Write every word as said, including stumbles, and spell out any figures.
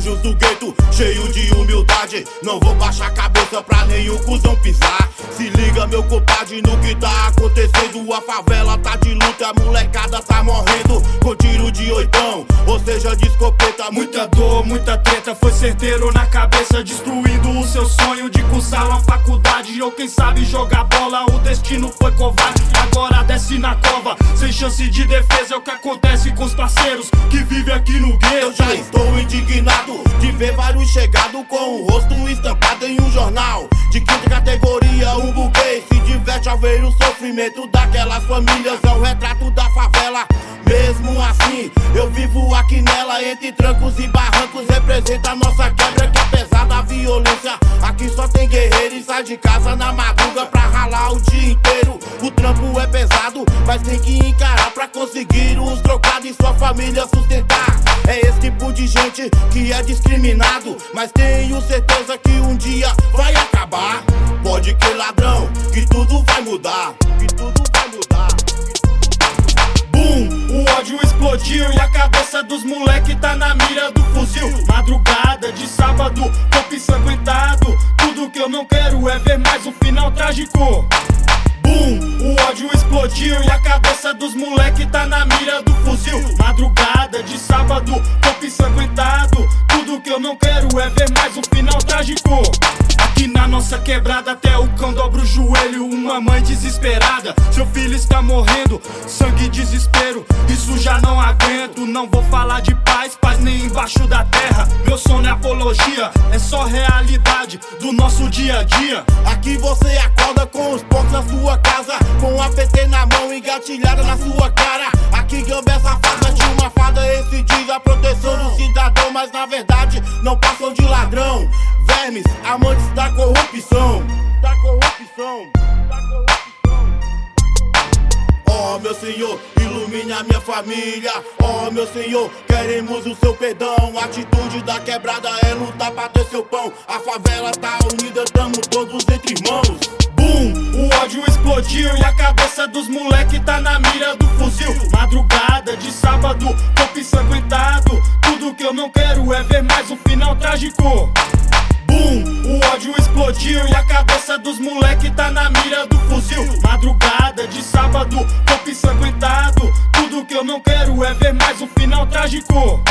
sujos do gueto, cheio de humildade. Não vou baixar a cabeça pra nenhum cuzão pisar. Se liga, meu compadre, no que tá acontecendo. A favela tá de luta, a molecada tá morrendo com tiro de oitão, ou seja, de escopeta. Muita dor, muita treta, foi certeiro na cabeça, destruindo o seu sonho de cursar uma faculdade, ou quem sabe jogar bola. O destino foi covarde, agora desce na cova, sem chance de defesa. É o que acontece com os parceiros que vivem aqui no gueto. Eu já estou indignado de ver vários chegados com o rosto estampado em um jornal de quinta categoria. Um burguês se diverte ao ver o sofrimento daquelas famílias. É o retrato da favela. Mesmo assim, eu vivo aqui nela, entre trancos e barrancos. Representa a nossa quebra, que apesar da violência, aqui só tem guerreiro e sai de casa na madruga pra ralar o dia inteiro. O trampo é pesado, mas tem que encarar pra conseguir os trocados e sua família sustentar. É esse tipo de gente que é discriminado, mas tenho certeza que um dia vai acabar. Pode que ladrão, que tudo vai mudar, que tudo vai mudar. Boom, o ódio explodiu e a cabeça dos moleque tá na mira do fuzil. Madrugada de sábado, corpo ensanguentado. Tudo que eu não quero é ver mais um final trágico. Boom, o ódio explodiu e a cabeça dos moleque tá na mira do fuzil. Madrugada de sábado, corpo ensanguentado. Tudo que eu não quero é ver mais um final trágico. Aqui na nossa quebrada até o cão dobra o joelho. Uma mãe desesperada, seu filho está morrendo. Sangue e desespero, isso já não aguento. Não vou falar de paz, paz nem embaixo da terra. Meu som não é apologia, é só realidade do nosso dia a dia. Aqui você acorda com os pontos na sua casa, com a P T na mão engatilhada na sua cara. Aqui gambé safada de uma fada, esse diz a proteção do cidadão, mas na verdade não passam de ladrão. Vermes, amantes da corrupção, da corrupção, da corrupção. Oh meu Senhor, ilumine a minha família. Oh meu Senhor, queremos o seu perdão. A atitude da quebrada é lutar pra ter seu pão. A favela tá unida, tamo todos entre irmãos. Boom, o ódio explodiu e a cabeça dos moleque tá na mira do fuzil. Madrugada de sábado, corpo ensanguentado. Tudo que eu não quero é ver mais um final trágico. Boom, o ódio explodiu e a cabeça dos moleque tá na mira do fuzil. Madrugada de sábado, corpo ensanguentado. Tudo que eu não quero é ver mais um final trágico.